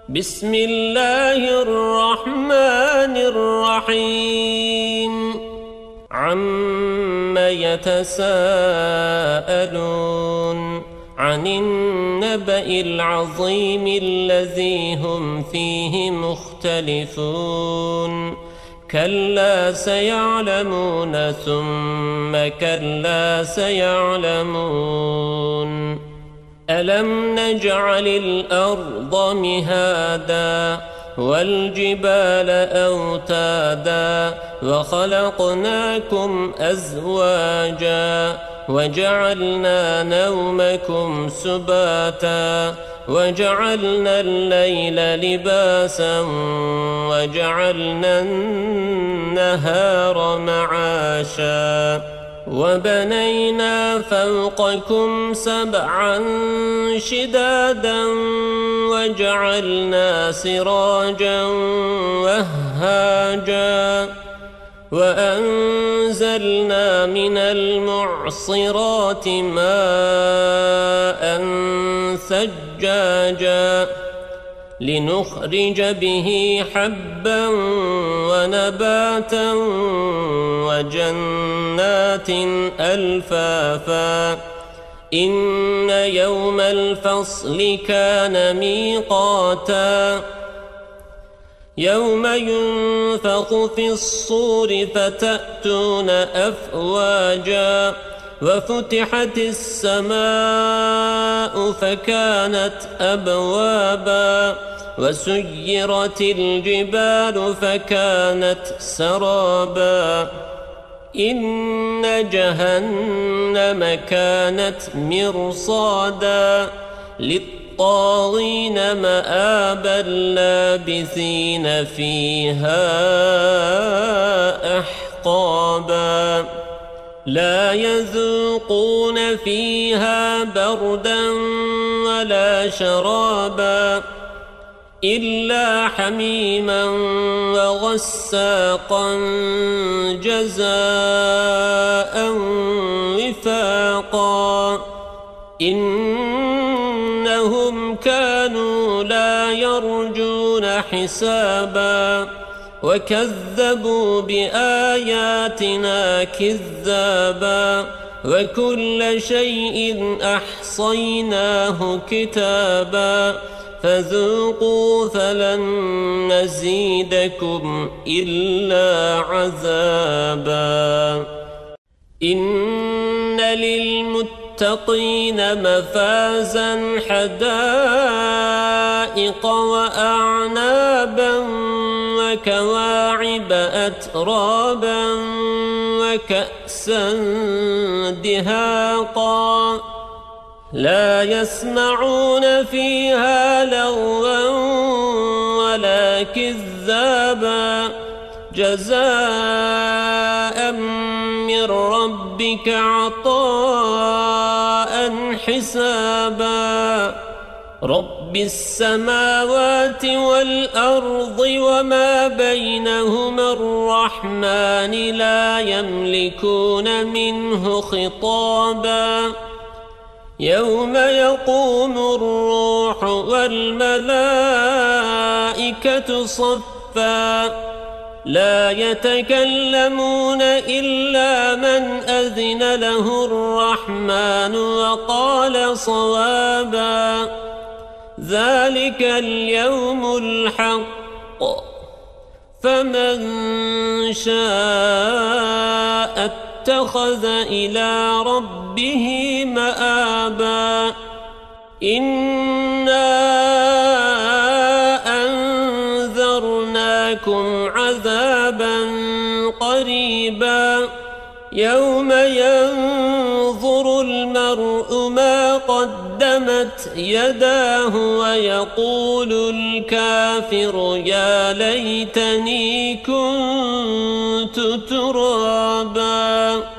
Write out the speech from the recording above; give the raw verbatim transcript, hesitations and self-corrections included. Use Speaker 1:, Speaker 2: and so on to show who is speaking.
Speaker 1: بسم الله الرحمن الرحيم عم يتساءلون عن النبأ العظيم الذي هم فيه مختلفون كلا سيعلمون ثم كلا سيعلمون ألم نجعل الأرض مهادا والجبال أوتادا وخلقناكم أزواجا وجعلنا نومكم سباتا وجعلنا الليل لباسا وجعلنا النهار معاشا وبنينا فوقكم سبعا شدادا وجعلنا سراجا وهاجا وأنزلنا من المعصرات ماء ثجاجا لنخرج به حبا ونباتا وجنات ألفافا إن يوم الفصل كان ميقاتا يوم ينفخ في الصور فتأتون أفواجا وفتحت السماء فكانت أبوابا وسيرت الجبال فكانت سرابا إن جهنم كانت مرصادا للطاغين مآبا لابثين فيها أحقابا لا يذوقون فيها بردا ولا شرابا إلا حميما وغساقا جزاء وفاقا إنهم كانوا لا يرجون حسابا وكذبوا بآياتنا كذابا وكل شيء أحصيناه كتابا فذوقوا فلن نزيدكم إلا عذابا إن للمتقين مفازا حدائق وأعنابا وكواعب أترابا وكأسا دهاقا لا يسمعون فيها لغوا ولا كذابا جزاء من ربك عطاء حسابا رب السماوات والأرض وما بينهما الرحمن لا يملكون منه خطابا يوم يقوم الروح والملائكة صفا لا يتكلمون إلا من أذن له الرحمن وقال صوابا ذلك اليوم الحق فمن شاء اتخذ إلى ربه مآبا إنا أنذرناكم عذابا قريبا يوم ينظر المرء ما قدمت يداه ويقول الكافر يا ليتني كنت ترابا